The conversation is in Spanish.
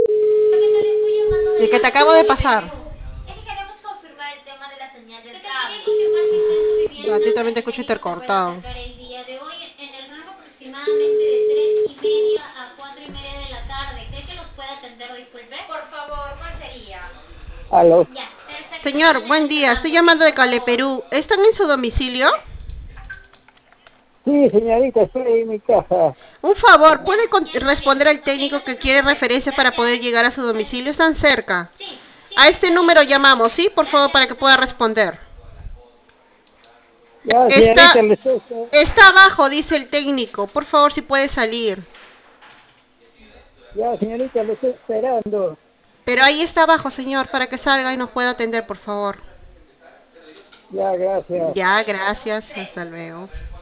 ¿Qué tal? Estoy llamando El que te acabo de pasar. Es que queremos confirmar el tema de la señal del cable. Quería confirmar si está en su vivienda. A ti también te El escucho técnico se puede intercortado. acercar el día de hoy en el rango aproximadamente de 3:30 a 4:30 de la tarde. ¿Cree que nos puede atender? Disculpe. Por favor, ¿cuál sería? Aló. Ya, perfecto. Señor, Quedan en buen ese día. Estoy rango, ¿sí? llamando de Por Cale favor. Perú. ¿Están en su domicilio? Sí, señorita, estoy en mi casa. Un favor, Ya, ¿puede ya responder entiendo. al Ok, no técnico se que quiere preocupe. referencia para poder llegar a su domicilio? Están cerca. Sí, sí, A este está número bien. llamamos, ¿sí? Por favor, Gracias, para que hasta pueda luego. responder. Ya, señorita, Está, le estoy... está abajo, dice el técnico. Por favor, si puede salir. Ya, señorita, le estoy esperando. Pero ahí está abajo, señor, para que salga y nos pueda atender, por favor. Ya, gracias. Ya, gracias. Hasta luego.